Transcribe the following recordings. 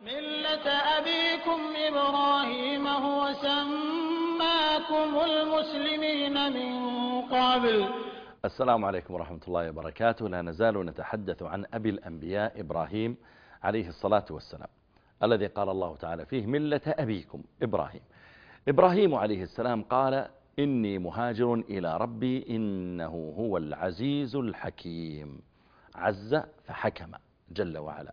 ملة أبيكم إبراهيم هو سماكم المسلمين من قبل. السلام عليكم ورحمة الله وبركاته. لا نزال نتحدث عن أبي الأنبياء إبراهيم عليه الصلاة والسلام، الذي قال الله تعالى فيه ملة أبيكم إبراهيم. إبراهيم عليه السلام قال إني مهاجر إلى ربي إنه هو العزيز الحكيم. عز فحكم جل وعلا.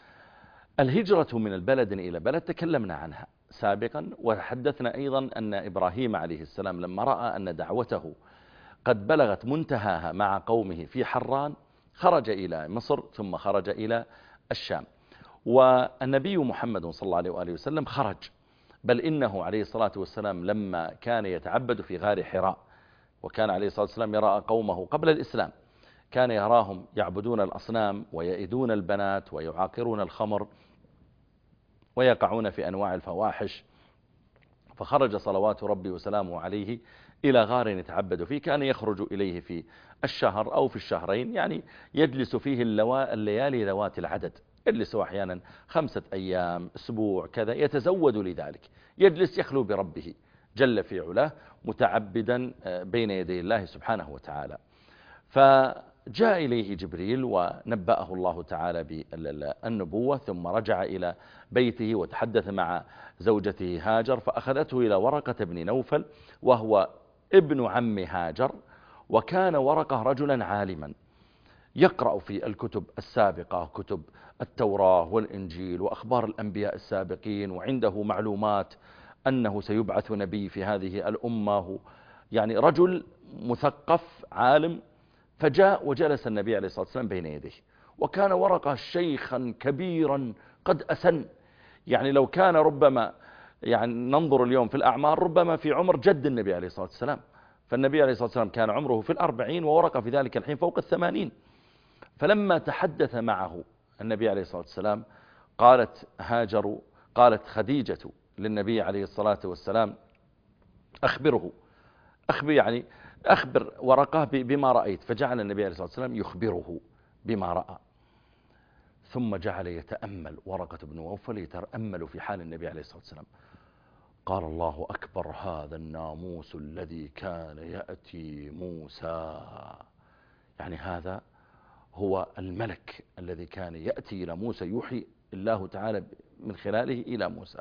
الهجرة من البلد إلى بلد تكلمنا عنها سابقا، وحدثنا أيضا أن إبراهيم عليه السلام لما رأى أن دعوته قد بلغت منتهاها مع قومه في حران خرج إلى مصر ثم خرج إلى الشام. والنبي محمد صلى الله عليه وآله وسلم خرج، بل إنه عليه الصلاة والسلام لما كان يتعبد في غار حراء، وكان عليه الصلاة والسلام يرى قومه قبل الإسلام كان يراهم يعبدون الأصنام ويئدون البنات ويعاقرون الخمر ويقعون في أنواع الفواحش، فخرج صلوات ربي وسلامه عليه إلى غار يتعبد فيه. كان يخرج إليه في الشهر أو في الشهرين، يعني يجلس فيه الليالي ذوات العدد، يجلس أحيانا 5 أيام أسبوع كذا، يتزود لذلك، يجلس يخلو بربه جل في علاه متعبدا بين يدي الله سبحانه وتعالى. فجاء إليه جبريل ونبأه الله تعالى بالنبوة، ثم رجع إلى بيته وتحدث مع زوجته هاجر، فأخذته إلى ورقة بن نوفل وهو ابن عم هاجر. وكان ورقة رجلا عالما يقرأ في الكتب السابقة، كتب التوراة والإنجيل وأخبار الأنبياء السابقين، وعنده معلومات أنه سيبعث نبي في هذه الأمة، يعني رجل مثقف عالم. فجاء وجلس النبي عليه الصلاة والسلام بين يديه، وكان ورقة شيخا كبيرا قد أسن، يعني لو كان ربما يعني ننظر اليوم في الأعمار ربما في عمر جد النبي عليه الصلاة والسلام، فالنبي عليه الصلاة والسلام كان عمره في 40 وورقة في ذلك الحين فوق 80. فلما تحدث معه النبي عليه الصلاة والسلام قالت خديجة للنبي عليه الصلاة والسلام أخبر ورقة بما رأيت. فجعل النبي عليه الصلاة والسلام يخبره بما رأى، ثم جعل يتأمل ورقة بن نوفل يتأمل في حال النبي عليه الصلاة والسلام. قال الله أكبر، هذا الناموس الذي كان يأتي موسى، يعني هذا هو الملك الذي كان يأتي إلى موسى، يوحي الله تعالى من خلاله إلى موسى.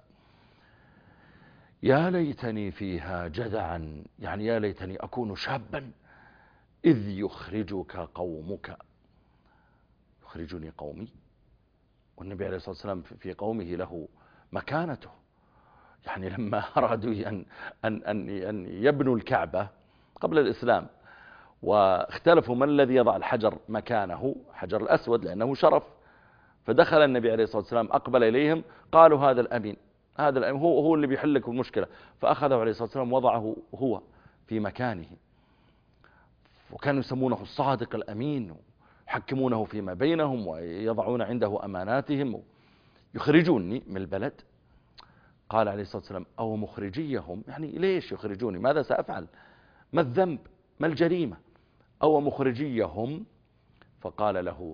يا ليتني فيها جذعا، يعني يا ليتني أكون شابا إذ يخرجك قومك. يخرجني قومي، والنبي عليه الصلاة والسلام في قومه له مكانته، يعني لما أرادوا أن يبنوا الكعبة قبل الإسلام واختلفوا من الذي يضع الحجر مكانه، حجر الأسود لأنه شرف، فدخل النبي عليه الصلاة والسلام أقبل إليهم قالوا هذا الأمين، هذا الأمين هو اللي بيحل لكم المشكلة، فأخذه عليه الصلاة والسلام وضعه هو في مكانه، وكانوا يسمونه الصادق الأمين، يحكمونه فيما بينهم ويضعون عنده أماناتهم. يخرجوني من البلد، قال عليه الصلاة والسلام أو مخرجيهم، يعني ليش يخرجوني، ماذا سأفعل، ما الذنب، ما الجريمة، أو مخرجيهم. فقال له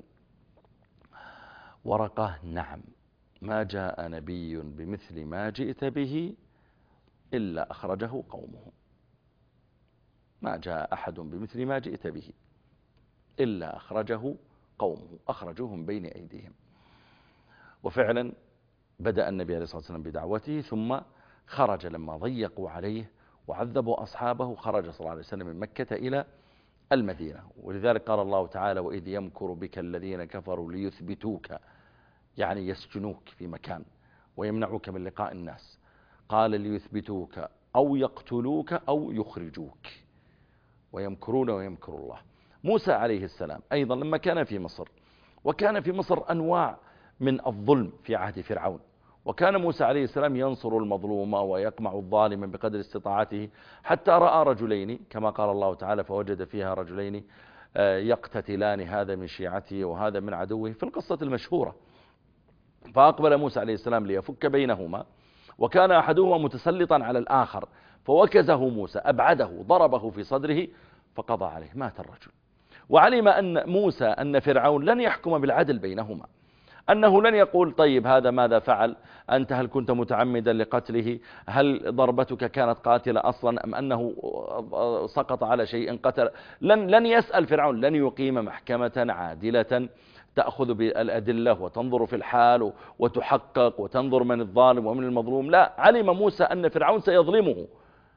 ورقة نعم، ما جاء نبي بمثل ما جئت به إلا أخرجه قومه، ما جاء أحد بمثل ما جئت به إلا أخرجه قومه، أخرجوهم بين أيديهم. وفعلا بدأ النبي عليه الصلاة والسلام بدعوته، ثم خرج لما ضيقوا عليه وعذبوا أصحابه، خرج صلى الله عليه وسلم من مكة إلى المدينة. ولذلك قال الله تعالى وإذ يمكر بك الذين كفروا ليثبتوك، يعني يسجنوك في مكان ويمنعوك من لقاء الناس، قال ليثبتوك أو يقتلوك أو يخرجوك، ويمكرون ويمكر الله. موسى عليه السلام أيضا لما كان في مصر، وكان في مصر أنواع من الظلم في عهد فرعون، وكان موسى عليه السلام ينصر المظلوم ويقمع الظالم بقدر استطاعته، حتى رأى رجلين كما قال الله تعالى فوجد فيها رجلين يقتتلان، هذا من شيعته وهذا من عدوه، في القصة المشهورة. فأقبل موسى عليه السلام ليفك بينهما، وكان أحدهما متسلطا على الآخر، فوكزه موسى، أبعده، ضربه في صدره فقضى عليه، مات الرجل. وعلم أن موسى أن فرعون لن يحكم بالعدل بينهما، أنه لن يقول طيب هذا ماذا فعل، أنت هل كنت متعمدا لقتله، هل ضربتك كانت قاتلة أصلا أم أنه سقط على شيء قتل. لن يسأل فرعون، لن يقيم محكمة عادلة تأخذ بالأدلة وتنظر في الحال وتحقق وتنظر من الظالم ومن المظلوم. لا، علم موسى أن فرعون سيظلمه،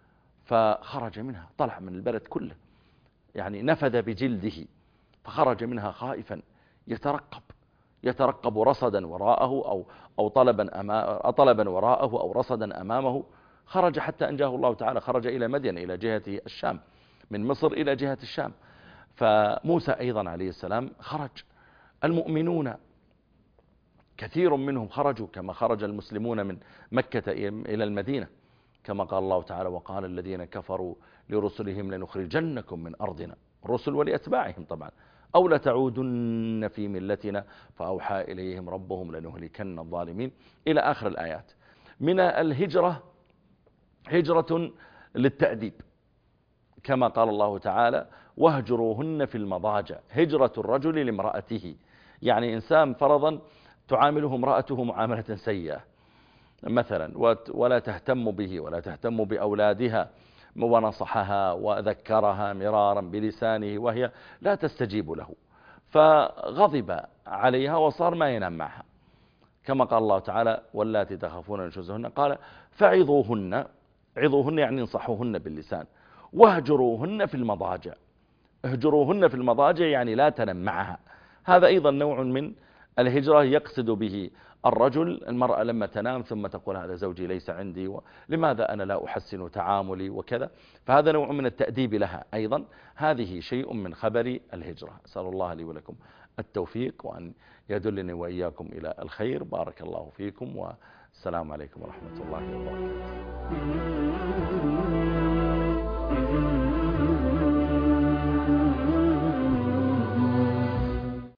فخرج منها، طلع من البلد كله، يعني نفذ بجلده، فخرج منها خائفا يترقب رصدا وراءه أو طلبا وراءه أو رصدا أمامه. خرج حتى أنجاه الله تعالى، خرج إلى مدين إلى جهة الشام، من مصر إلى جهة الشام. فموسى أيضا عليه السلام خرج. المؤمنون كثير منهم خرجوا كما خرج المسلمون من مكة إلى المدينة، كما قال الله تعالى: وقال الذين كفروا لرسلهم لنخرجنكم من أرضنا، الرسل ولأتباعهم طبعا، أو لتعودن في ملتنا فأوحى إليهم ربهم لنهلكن الظالمين، إلى آخر الآيات. من الهجرة هجرة للتأديب، كما قال الله تعالى: واهجروهن في المضاجع. هجرة الرجل لامرأته، يعني إنسان فرضا تعامله امرأته معاملة سيئة مثلا، ولا تهتم به ولا تهتم بأولادها، ونصحها وذكرها مرارا بلسانه وهي لا تستجيب له، فغضب عليها وصار ما ينام معها، كما قال الله تعالى: واللاتي تخافون نشوزهن قال فعظوهن. عظوهن يعني انصحوهن باللسان. واهجروهن في المضاجع. اهجروهن في المضاجع يعني لا تنم معها. هذا أيضا نوع من الهجرة يقصد به الرجل المرأة لما تنام ثم تقول هذا زوجي ليس عندي، لماذا أنا لا أحسن تعاملي وكذا، فهذا نوع من التأديب لها أيضا. هذه شيء من خبر الهجرة. أسأل الله لي ولكم التوفيق وأن يدلني وإياكم إلى الخير. بارك الله فيكم، والسلام عليكم ورحمة الله وبركاته.